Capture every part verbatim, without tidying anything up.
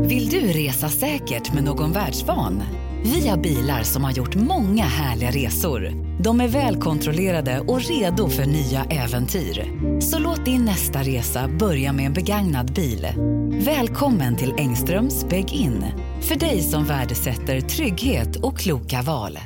Vill du resa säkert med någon världsvan? Vi har bilar som har gjort många härliga resor. De är välkontrollerade och redo för nya äventyr. Så låt din nästa resa börja med en begagnad bil. Välkommen till Engströms Beg-In. För dig som värdesätter trygghet och kloka val.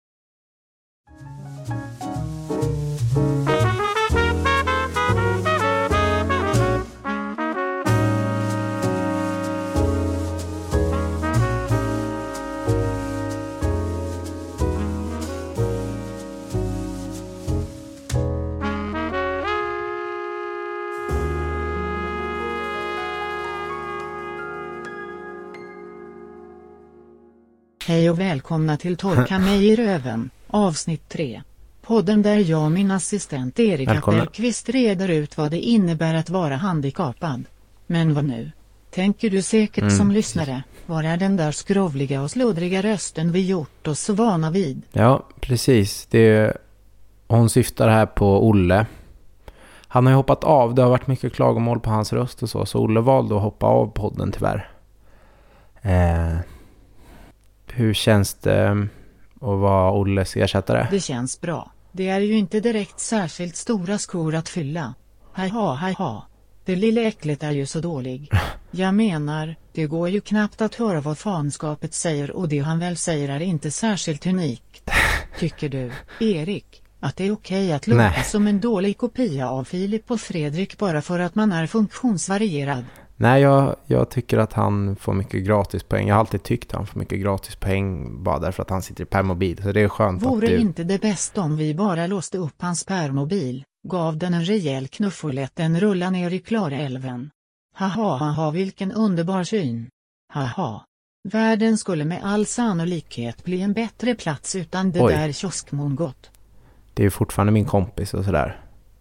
Hej och välkomna till Torka mig i röven, avsnitt tre. Podden där jag och min assistent Erik Appelqvist reder ut vad det innebär att vara handikappad. Men vad nu? Tänker du säkert mm. som lyssnare, var är den där skrovliga och sludriga rösten vi gjort oss så vana vid? Ja, precis. Det är... Hon syftar här på Olle. Han har ju hoppat av, det har varit mycket klagomål på hans röst och så, så Olle valde att hoppa av podden tyvärr. Eh... Hur känns det att vara Olles ersättare? Det känns bra. Det är ju inte direkt särskilt stora skor att fylla. Haha, haha. Det lilla äcklet är ju så dålig. Jag menar, det går ju knappt att höra vad fanskapet säger och det han väl säger är inte särskilt unikt. Tycker du, Erik, att det är okej att låta Nej. som en dålig kopia av Filip och Fredrik bara för att man är funktionsvarierad? Nej, jag, jag tycker att han får mycket gratispoäng. Jag har alltid tyckt att han får mycket gratispoäng bara därför att han sitter i permobil. Så det är skönt Vore att du... inte det bästa om vi bara låste upp hans permobil, gav den en rejäl knuff och lät den rulla ner i Klarälven. Haha, haha, vilken underbar syn. Haha. Världen skulle med all sannolikhet bli en bättre plats utan det Oj. där kioskmongot. Det är ju fortfarande min kompis och sådär.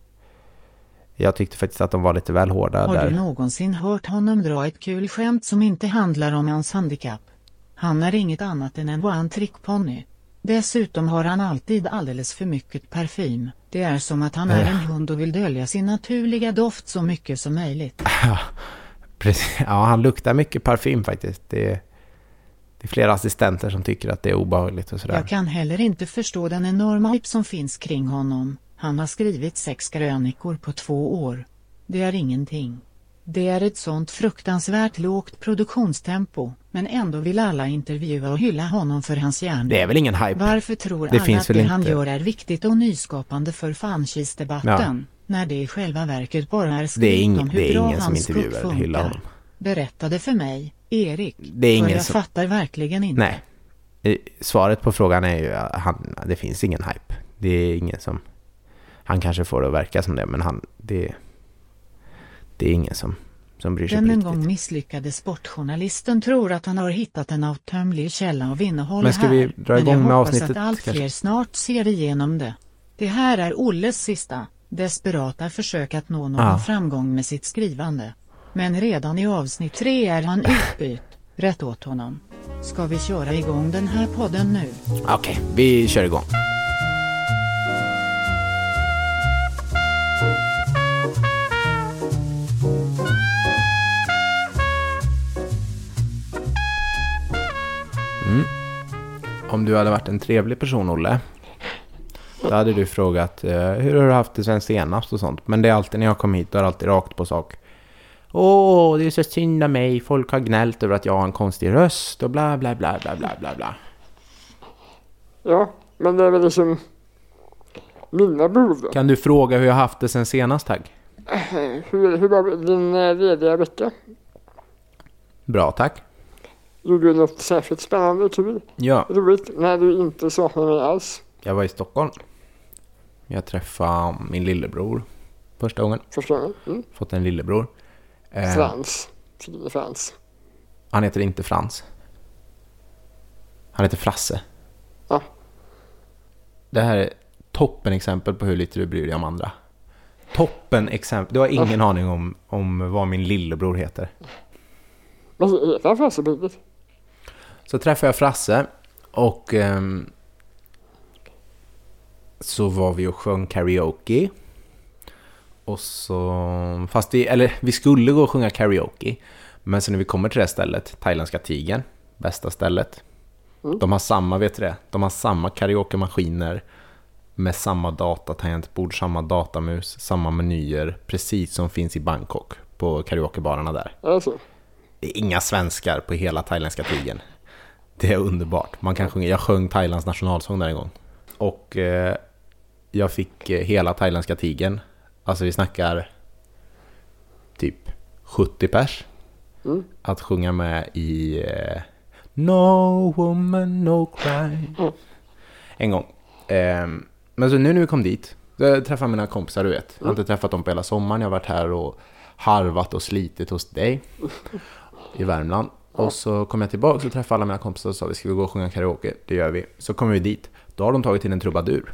Jag tyckte faktiskt att de var lite väl hårda Har där. Har du någonsin hört honom dra ett kul skämt som inte handlar om hans handikapp? Han är inget annat än en one-trick-pony. Dessutom har han alltid alldeles för mycket parfym. Det är som att han är en hund och vill dölja sin naturliga doft så mycket som möjligt. Ja, precis. Ja, han luktar mycket parfym faktiskt. Det är, det är flera assistenter som tycker att det är obehagligt och sådär. Jag kan heller inte förstå den enorma hype som finns kring honom. Han har skrivit sex krönikor på två år. Det är ingenting. Det är ett sånt fruktansvärt lågt produktionstempo, men ändå vill alla intervjua och hylla honom för hans hjärna. Det är väl ingen hype? Varför tror det alla finns att väl det inte... han gör är viktigt och nyskapande för franchise-debatten, ja. när det i själva verket bara är skrivet om hur det är bra ingen som hans intervjuar eller hyllar honom. Berättade för mig, Erik, det är ingen för jag som... fattar verkligen inte. Nej, svaret på frågan är ju att han, det finns ingen hype. Det är ingen som... Han kanske får det att verka som det, men han, det, det är ingen som, som bryr sig. Den på en riktigt. gång misslyckade sportjournalisten tror att han har hittat en avtömlig källa av innehåll här. Men ska vi dra igång med avsnittet? Men jag hoppas att allt fler snart ser igenom det. Det här är Olles sista, desperata försök att nå någon ah. framgång med sitt skrivande. Men redan i avsnitt tre är han utbytt. Rätt åt honom. Ska vi köra igång den här podden nu? Okej, okay, vi kör igång. Mm. Om du hade varit en trevlig person, Olle, då hade du frågat uh, hur har du haft det sen senast och sånt. Men det är alltid när jag kom hit, då är det alltid rakt på sak. Åh, oh, det är så synd av mig. Folk har gnällt över att jag har en konstig röst och bla bla bla bla bla bla bla. Ja, men det är väl liksom mina behov. Kan du fråga hur jag har haft det sen senast, tack? Hur, hur var din lediga vecka? Bra, tack. Gjorde du något särskilt spännande, kul? Ja. Roligt, när du inte saknar mig alls. Jag var i Stockholm. Jag träffade min lillebror första gången. Första gången? Mm. Fått en lillebror. Frans. Fine Frans. Han heter inte Frans. Han heter Frasse. Ja. Det här är toppen exempel på hur lite du bryr dig om andra. Toppen exempel. Du har ingen ja. aning om, om vad min lillebror heter. Men heter han Frasse bildigt? Så träffade jag Frasse och um, så var vi och sjöng karaoke. Och så, fast vi, eller vi skulle gå och sjunga karaoke, Men sen när vi kommer till det stället, thailändska tigern, bästa stället. Mm. De har samma, vet du det? De har samma karaoke-maskiner med samma datatangentbord, samma datamus, samma menyer, precis som finns i Bangkok på karaokebarerna där. Alltså. Det är inga svenskar på hela thailändska tigern. Det är underbart. Man kan sjunga. Jag sjöng Thailands nationalsång där en gång. Och eh, jag fick eh, hela thailändska tigern. Alltså vi snackar typ sjuttio pers. Mm. Att sjunga med i eh, No woman, no cry. Mm. En gång. Eh, men så nu när vi kom dit, jag träffade mina kompisar, du vet. Jag har inte träffat dem på hela sommaren. Jag har varit här och harvat och slitit hos dig i Värmland. Och så kom jag tillbaka och träffade alla mina kompisar och sa vi ska gå och sjunga karaoke. Det gör vi. Så kommer vi dit. Då har de tagit till en trubadur.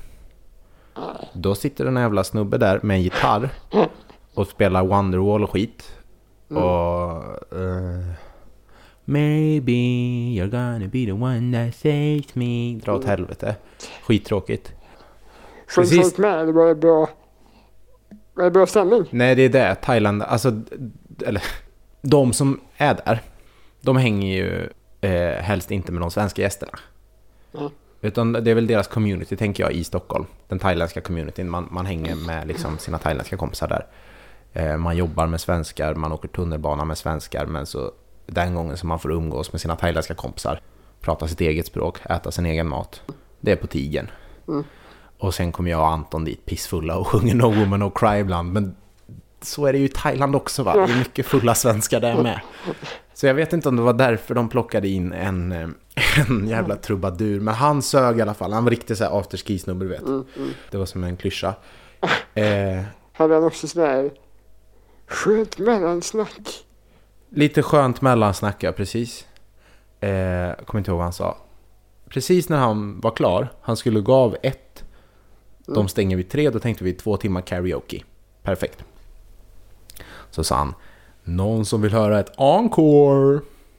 Då sitter den jävla snubbe där med en gitarr och spelar Wonderwall och skit. Och uh, maybe you're gonna be the one that saves me. Dra åt helvete. Skittråkigt. Sjönk folk med? Det var bra. Var det bra stämning? Nej, det är det. Thailand, alltså, eller de som är där, de hänger ju eh, helst inte med de svenska gästerna. Mm. Utan det är väl deras community, tänker jag, i Stockholm. Den thailändska communityn. Man, man hänger med liksom sina thailändska kompisar där. Eh, man jobbar med svenskar, man åker tunnelbana med svenskar. Men så den gången som man får umgås med sina thailändska kompisar, prata sitt eget språk, äta sin egen mat, det är på tigern. Mm. Och sen kom jag och Anton dit pissfulla och sjunger No Woman No Cry ibland. Men så är det ju i Thailand också, va? Det är mycket fulla svenskar där med. Så jag vet inte om det var därför de plockade in en, en jävla trubadur. Men han sög i alla fall. Han var riktigt så här afterski-snubbe, vet. Mm, mm. Det var som en klyscha. Eh, Hade han också sådär skönt mellansnack? Lite skönt mellansnack, ja, precis. Eh, jag kommer inte ihåg vad han sa. Precis när han var klar, han skulle gå av ett. Mm. De stänger vid tre, då tänkte vi två timmar karaoke. Perfekt. Så sa han, någon som vill höra ett encore?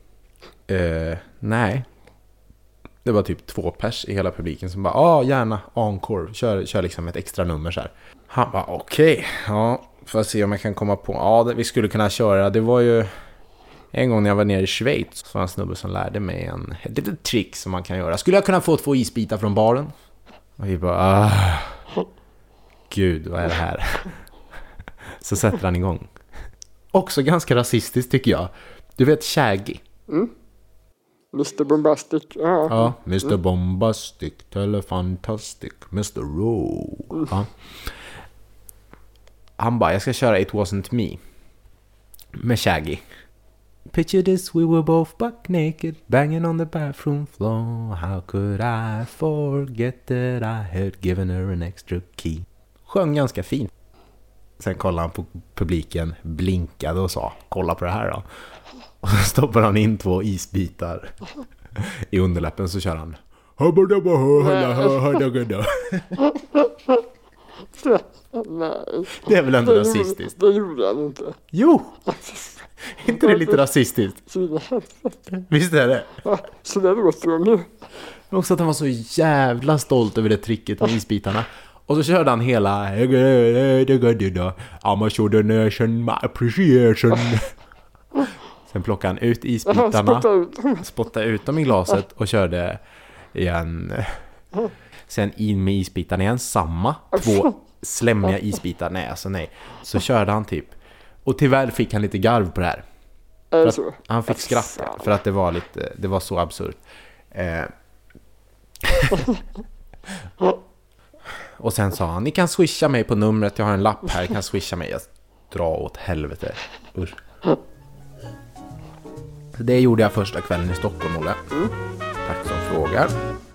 Eh, nej. Det var typ två pers i hela publiken som bara, ja, ah, gärna encore. Kör, kör liksom ett extra nummer så här. Han bara, okej, okay, ja, får se om jag kan komma på. Ja, det, vi skulle kunna köra. Det var ju en gång när jag var nere i Schweiz, så var en snubbe som lärde mig en ett litet trick som man kan göra. Skulle jag kunna få två isbitar från baren? Och vi bara, ah, gud, vad är det här? Så sätter han igång. Också ganska rasistiskt, tycker jag. Du vet Shaggy. Mm. mister Bombastic. Ja, ja mister Mm. Bombastic, Telefantastic, mister Rowe. Mm. Ja. Han bara, jag ska köra It Wasn't Me med Shaggy. Picture this, we were both buck naked, banging on the bathroom floor. How could I forget that I had given her an extra key? Sjöng ganska fint. Sen kollade han på publiken, blinkade och sa, kolla på det här då. Och så stoppar han in två isbitar i underläppen, så kör han. Det är väl ändå det rasistiskt? Det gjorde han inte. Jo! Inte det lite rasistiskt? Visst är det? Ja, så det låter de ju. Men också att han var så jävla stolt över det tricket med isbitarna. Och så körde han hela I'm a show the nation my appreciation. Sen plockade han ut isbitarna, spottade ut dem i glaset och körde igen. Sen in med isbitarna igen, samma två slämmiga isbitar. Nej, alltså nej. Så körde han typ. Och tyvärr fick han lite garv på det här. För att han fick skratta för att det var lite, det var så absurt. Eh. Och sen sa han, ni kan swisha mig på numret, jag har en lapp här, ni kan swisha mig. Jag drar åt helvete. Usch. Så det gjorde jag första kvällen i Stockholm, Olle. Mm. Tack som frågar.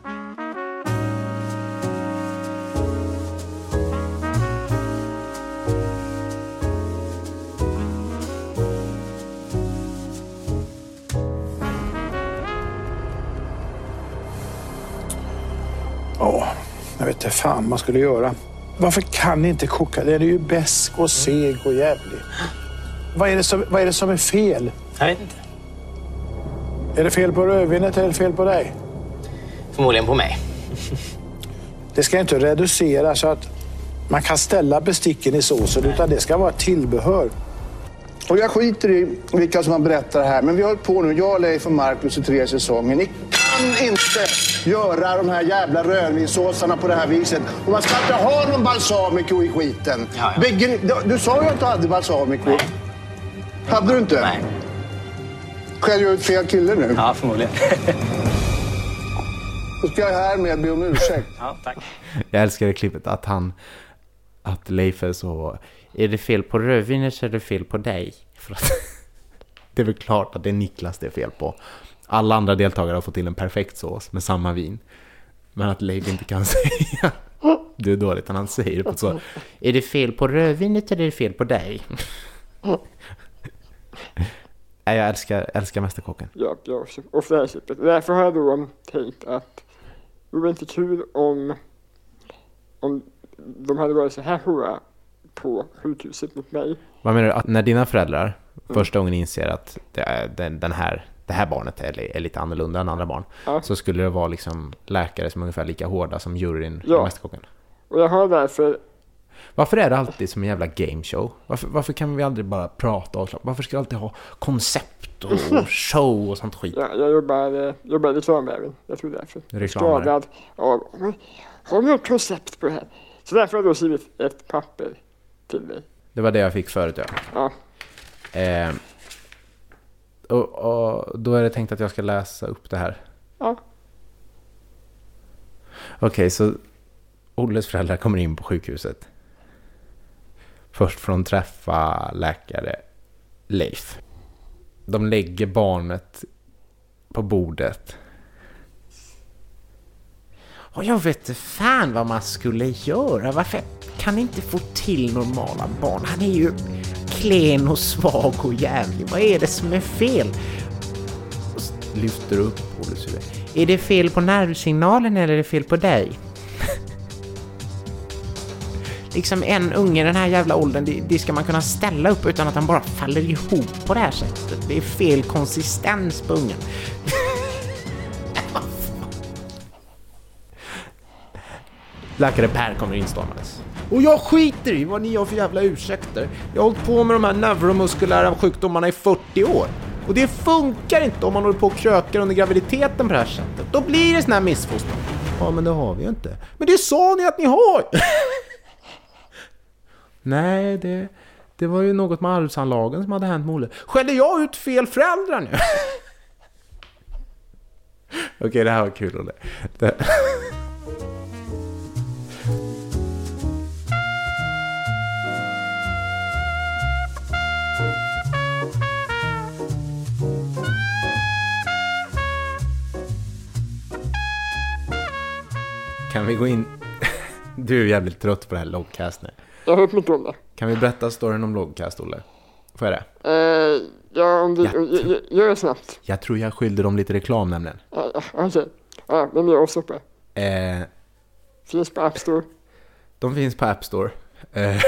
Åh, jag vet inte fan man skulle göra. Varför kan ni inte koka? Den är ju bäsk och seg och jävlig. Vad är det som, vad är det som är fel? Jag vet inte. Är det fel på rödvinet eller är det fel på dig? Förmodligen på mig. Det ska inte reducera så att man kan ställa besticken i såsen, utan det ska vara tillbehör. Och jag skiter i vilka som har berättat det här. Men vi har hållit på nu, jag, Leif och Marcus i tre säsonger. Ni kan inte göra de här jävla rödvinssåsarna på det här viset. Och man ska inte ha någon balsamico i skiten. Ja, ja. Begri- du, du sa ju att du hade balsamico. Nej. Hade du inte? Nej. Skäller jag ut fel kille nu? Ja, förmodligen. Då ska jag härmed be om ursäkt. Ja, tack. Jag älskar det klippet att han, att Leif är så, är det fel på rödvinet så är det fel på dig. För att det är väl klart att det är Niklas det är fel på. Alla andra deltagare har fått till en perfekt sås med samma vin. Men att Leif inte kan säga det är dåligt, han säger det på så. Är det fel på rödvinet eller är det fel på dig? Jag älskar, älskar Mästerkocken. Ja, jag också. Och flärslippet. Därför har jag då tänkt att det vore inte kul om, om de hade varit så här hårda på sjukhuset mot mig. Vad menar du? Att när dina föräldrar mm. första gången inser att det, är, den, den här, det här barnet är, är lite annorlunda än andra barn, ja. Så skulle det vara liksom läkare som är ungefär lika hårda som juryn ja. i Mästerkocken. Och jag har därför... Varför är det alltid som en jävla gameshow? Varför, varför kan vi aldrig bara prata och varför ska vi alltid ha koncept och show och sånt skit? Ja, jag jobbar, jobbar i reklamvärlden. Jag tror därför. Reklamare. Skadad av... Har ni ett koncept på det här? Så därför har jag då skrivit ett papper till dig. Det var det jag fick förut, ja. Ja. Eh, och, och då är det tänkt att jag ska läsa upp det här. Ja. Okej, okay, så Olles föräldrar kommer in på sjukhuset. Först får de träffa läkare Leif. De lägger barnet på bordet. Och jag vet inte fan vad man skulle göra. Varför kan inte få till normala barn? Han är ju klen och svag och jävlig. Vad är det som är fel? Och lyfter upp Olles huvud. Är det fel på nervsignalen eller är det fel på dig? Liksom en unge i den här jävla åldern, det, det ska man kunna ställa upp utan att han bara faller ihop på det här sättet. Det är fel konsistens på ungen. Läkare Per kommer instormandes. Och jag skiter i vad ni har för jävla ursäkter. Jag har hållit på med de här neuromuskulära sjukdomarna i fyrtio år. Och det funkar inte om man håller på och krökar under graviditeten på det här sättet. Då blir det sån här missfoster. Ja, men det har vi ju inte. Men det sa ni att ni har! Nej, det, det var ju något med arvsanlagen som hade hänt med Olle. Skällde jag ut fel föräldrar nu? Okej, okay, det här var kul, Olle. Det... Kan vi gå in... Du är jävligt trött på det här logcast nu. Jag har hört mycket om det. Kan vi berätta storyn om logcast, Olle? Får jag det? Uh, ja, om du... Jag, gör det snabbt. Jag tror jag skyllde dem lite reklam nämligen. Uh, Okej. Okay. Ja, men jag också på det. Eh, finns på App Store. De finns på App Store. Eh,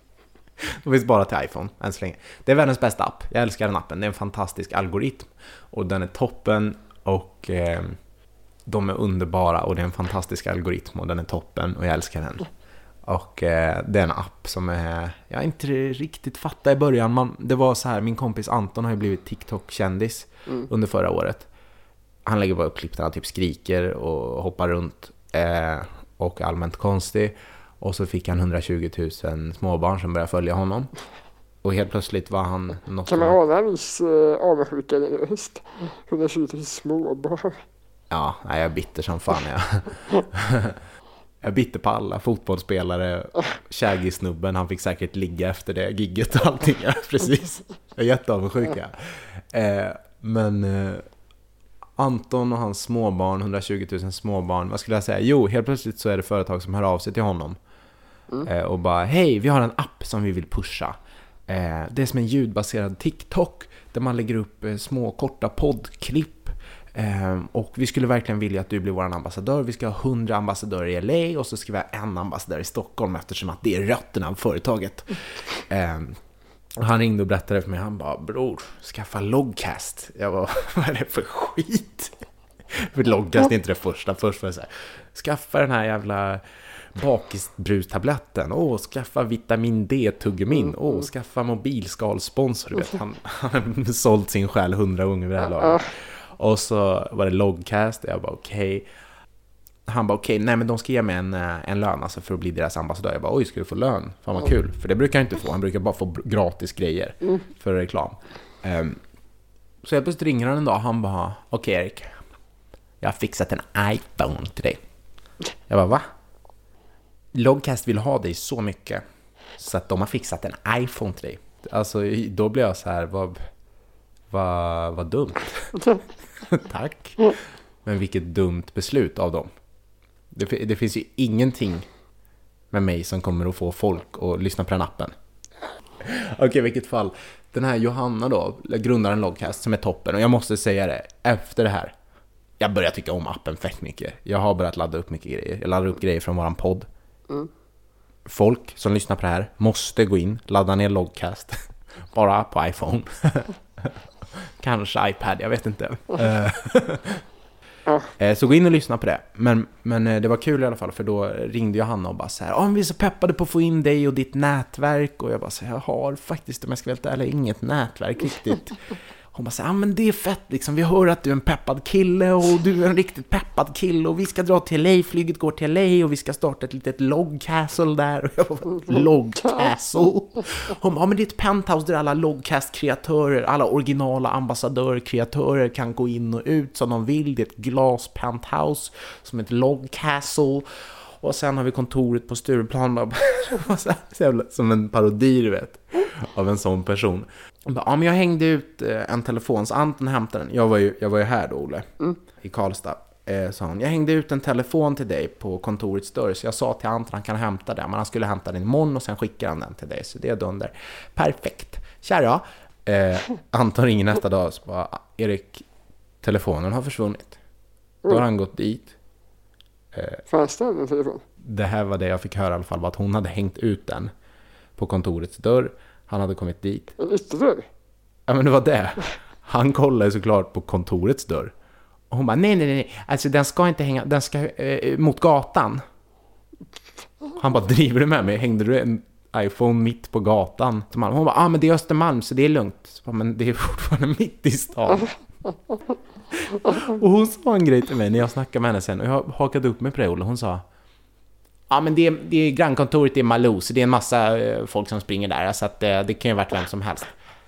de finns bara till iPhone än så länge. Det är världens bästa app. Jag älskar den appen. Det är en fantastisk algoritm. Och den är toppen. Och... Eh, de är underbara och det är en fantastisk algoritm och den är toppen och jag älskar den. Och eh, det är en app som är, jag inte riktigt fattar i början. Man, det var så här, min kompis Anton har ju blivit TikTok-kändis mm. under förra året. Han lägger bara upp klipp där han typ skriker och hoppar runt eh, och är allmänt konstig. Och så fick han hundratjugo tusen småbarn som började följa honom. Och helt plötsligt var han... Något kan man ana en viss uh, avundsjuka just hundratjugo tusen småbarn? Ja, jag är bitter som fan. Jag, jag är bitter på alla fotbollsspelare. Shaggy-snubben, han fick säkert ligga efter det gigget och allting. Ja, precis. Jag är jätteavundsjuka. Eh, men eh, Anton och hans småbarn, hundratjugo tusen småbarn, vad skulle jag säga? Jo, helt plötsligt så är det företag som hör av sig till honom. Eh, och bara, hej, vi har en app som vi vill pusha. Eh, det är som en ljudbaserad TikTok där man lägger upp eh, små korta poddklipp. Um, och vi skulle verkligen vilja att du blir vår ambassadör. Vi ska ha hundra ambassadörer i L A och så ska vi ha en ambassadör i Stockholm eftersom att det är rötterna av företaget. Um, och han ringde och berättade för mig. Han bara, bror, skaffa logcast. Jag bara, vad är det för skit? För logcast är inte det första. Först var det så här, skaffa den här jävla bakisbrustabletten. Åh, skaffa vitamin D-tuggumin. Åh, skaffa mobilskalsponsor. Du vet, han har sålt sin själ hundra gånger vid det här laget. Och så var det Logcast. Jag bara okej. Okay. Han bara okej, okay, nej men de ska ge mig en, en lön alltså, för att bli deras ambassadör. Jag bara oj, ska du få lön? Fan vad kul. För det brukar jag inte få. Han brukar bara få gratis grejer för reklam. Um, så jag plötsligt ringer han en dag. Han bara okej okay, Erik, jag har fixat en iPhone till dig. Jag bara va? Logcast vill ha dig så mycket så att de har fixat en iPhone till dig. Alltså då blir jag så här, vad, vad, vad dumt. Tack. Men vilket dumt beslut av dem. Det, det finns ju ingenting med mig som kommer att få folk att lyssna på den appen. Okej, okay, vilket fall. Den här Johanna då, grundaren Logcast som är toppen. Och jag måste säga det, efter det här. Jag börjar tycka om appen fett mycket. Jag har börjat ladda upp mycket grejer. Jag laddar upp grejer från våran podd. Mm. Folk som lyssnar på det här måste gå in, ladda ner Logcast. Bara på iPhone. Kanske iPad, jag vet inte. Mm. Så gå in och lyssna på det. Men, men det var kul i alla fall, för då ringde jag Hanna och bara så här, oh, vi är så peppade på att få in dig och ditt nätverk. Och jag bara så här, jag har faktiskt, om jag ska vara helt ärlig, inget nätverk riktigt. Hon bara så här, ah, men det är fett liksom, vi hör att du är en peppad kille och du är en riktigt peppad kille och vi ska dra till L A, flyget går till L A och vi ska starta ett litet Logcastle där. Och jag bara, Logcastle? Hon bara, ah, men det är ett penthouse där alla Logcast-kreatörer, alla originala ambassadör-kreatörer kan gå in och ut som de vill. Det är ett glas-penthouse som ett Logcastle. Och sen har vi kontoret på Stureplan som en parodi, du vet, av en sån person. Ja, men jag hängde ut en telefon, så Anton hämtade den. Jag var ju, jag var ju här då, Olle, mm. i Karlstad. Eh, sa hon, jag hängde ut en telefon till dig på kontorets dörr. Så jag sa till Anton, han kan hämta den. Men han skulle hämta den imorgon och sen skickar han den till dig. Så det är dunder. Perfekt. Kära, eh, Anton ringer nästa dag och så bara, Erik, telefonen har försvunnit. Då har han gått dit. Fanns det en telefon? Det här var det jag fick höra i alla fall, var att hon hade hängt ut den på kontorets dörr. Han hade kommit dit. En ytterdörr? Ja, men det var det. Han kollade såklart på kontorets dörr. Och hon bara, nej, nej, nej. Alltså den ska inte hänga, den ska eh, mot gatan. Han bara, driver du med mig? Hängde du en iPhone mitt på gatan? Hon bara, ja ah, men det är Östermalm så det är lugnt. Bara, men det är fortfarande mitt i stan. Och hon sa en grej till mig när jag snackade med henne sen. Och jag hakade upp mig på det, och hon sa, ja men det är, det är grannkontoret i Malou, så det är en massa eh, folk som springer där. Så att eh, det kan ju varit vem som helst.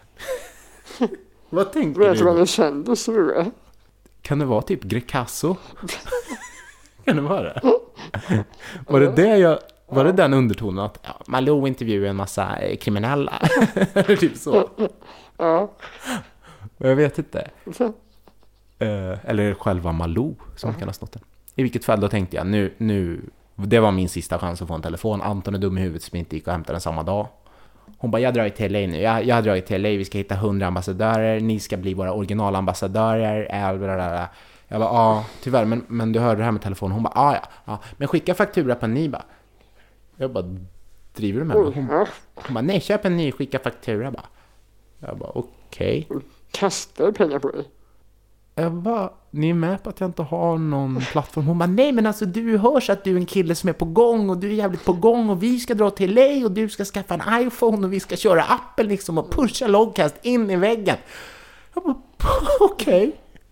Vad tänkte du? Vet du vad det kändes så? Kan det vara typ Grecasso? Kan det vara det? Var det det jag... Var det den undertonen att ja, Malou intervjuar en massa eh, kriminella? Eller typ så. Ja. Jag vet inte. Uh, eller själva Malou som kan ha stått den. I vilket fall då tänkte jag, nu, nu, det var min sista chans att få en telefon. Anton är dum i huvudet som inte gick och hämtade den samma dag. Hon bara, jag drar till L A nu. Jag, jag drar till L A, vi ska hitta hundra ambassadörer. Ni ska bli våra originalambassadörer. Jag bara, ja, tyvärr, men, men du hörde det här med telefonen. Hon bara, ja, ja, men skicka faktura på en ny bara. Jag bara, driver du med mig? Hon, hon bara, nej, köp en ny, skicka faktura bara. Jag bara, okej. Okay. Kastar pengar på dig? Jag bara, ni är med på att jag inte har någon plattform? Hon bara, nej men alltså du hörs att du är en kille som är på gång och du är jävligt på gång och vi ska dra till L A och du ska skaffa en iPhone och vi ska köra appen liksom och pusha Logcast in i väggen. Jag bara, okej.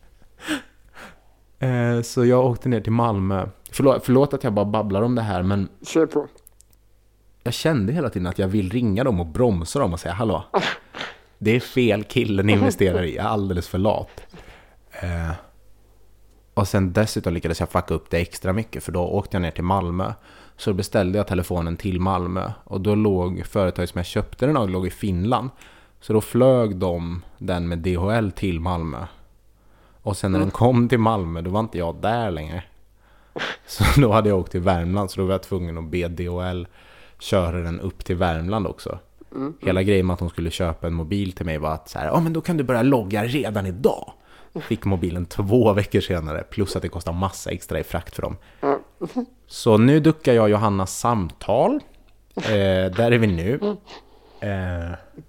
Okay. Eh, så jag åkte ner till Malmö. Förlåt, förlåt att jag bara babblar om det här, men kör på. Jag kände hela tiden att jag vill ringa dem och bromsa dem och säga, hallå, det är fel killen ni investerar i, jag är alldeles för lat. Eh, och sen dessutom lyckades jag fucka upp det extra mycket, för då åkte jag ner till Malmö. Så beställde jag telefonen till Malmö och då låg företaget som jag köpte den av låg i Finland. Så då flög de den med D H L till Malmö. Och sen när mm. den kom till Malmö, då var inte jag där längre. Så då hade jag åkt till Värmland, så då var jag tvungen att be D H L köra den upp till Värmland också. Mm. Hela grejen med att de skulle köpa en mobil till mig var att så här, ja men då kan du börja logga redan idag. Fick mobilen två veckor senare, plus att det kostar massa extra i frakt för dem. Mm. Så nu duckar jag Johannas samtal. Eh, där är vi nu. Eh.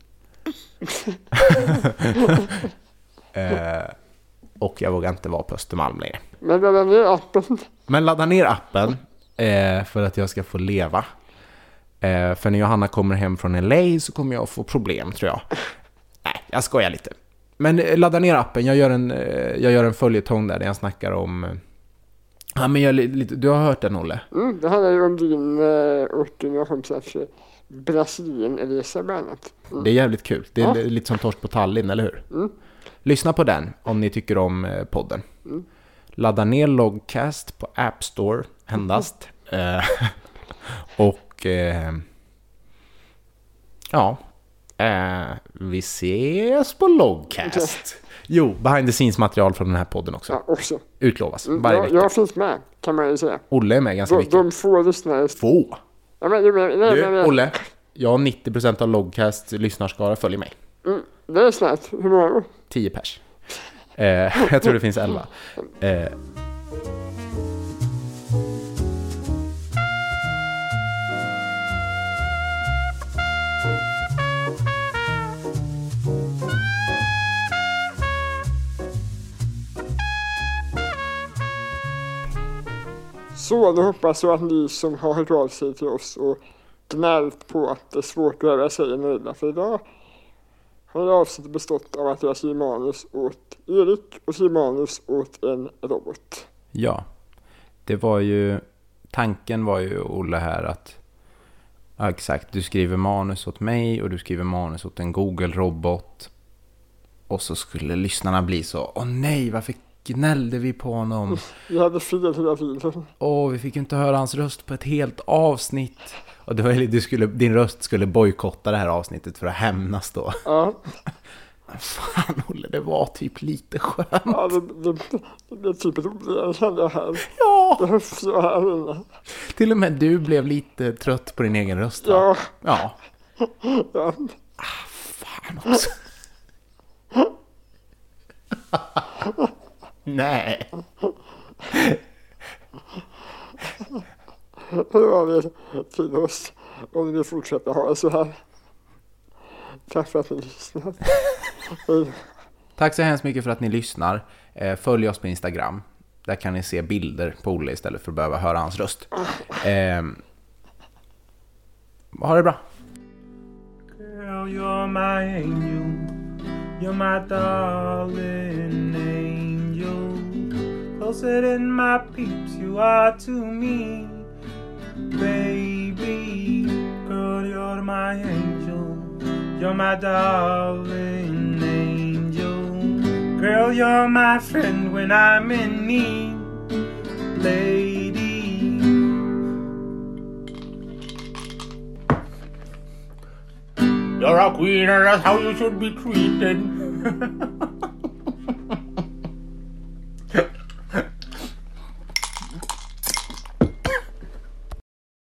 eh. Och jag vågar inte vara på Östermalm längre. Men ladda ner appen. Men ladda ner appen. eh, för att jag ska få leva. Eh, för när Johanna kommer hem från L A så kommer jag få problem, tror jag. Nej, jag skojar lite. Men eh, ladda ner appen. Jag gör en, eh, jag gör en följetong där, där jag snackar om... Eh, ja, men jag, lite, du har hört den, Olle? Mm, det handlar ju om din eh, och dina kompisars Brasilien-resa bland annat. Mm. Det är jävligt kul. Det är Ja. lite som Torsk på Tallinn, eller hur? Mm. Lyssna på den om ni tycker om eh, podden. Mm. Ladda ner Logcast på App Store endast. Mm. och eh, ja, eh, vi ses på Logcast. Jo, behind the scenes material från den här podden också. Ja, också. Utlovas Mm, varje jag, vecka. jag finns med, kan man ju säga. Olle är med ganska De, mycket. de få lyssnare. Få? Ja, men, men, men, Du, men, men. Olle, jag har nittio procent av Logcast lyssnarskara följer mig. Mm, det är snart. Hur många då? tio pers. Eh, jag tror det finns elva. Eh, Så då hoppas jag att ni som har hört av sig till oss och gnällt på att det är svårt att höra sig är nöjda. För idag har avsnittet bestått av att jag skriver manus åt Erik och skriver manus åt en robot. Ja, det var ju... Tanken var ju, Olle, här att... Ja, exakt, du skriver manus åt mig och du skriver manus åt en Google-robot. Och så skulle lyssnarna bli så... Åh nej, varför gnällde vi på honom? Vi hade fel hela tiden. Åh, vi fick ju inte höra hans röst på ett helt avsnitt. Och det var, du skulle, din röst skulle bojkotta det här avsnittet för att hämnas då. Ja, Fan, Olle, det var typ lite skönt. ja det, det, det, det är typ roligare kände jag här. Ja, Det höfs jag här inne. till och med du blev lite trött på din egen röst, va? Ja, Ja. ja. Fan också. Nej. Hur var vi till oss om ni fortsätter ha det så här. Tack för att ni lyssnar. Hej. Tack så hemskt mycket för att ni lyssnar. Eh, Följ oss på Instagram. Där kan ni se bilder på Olle istället för att behöva höra hans röst. Eh, ha det bra. Girl, you're my angel. You're my darling angel. Closer than my peeps you are to me. Baby, girl, you're my angel. You're my darling angel. Girl, you're my friend when I'm in need. Lady, you're a queen and that's how you should be treated.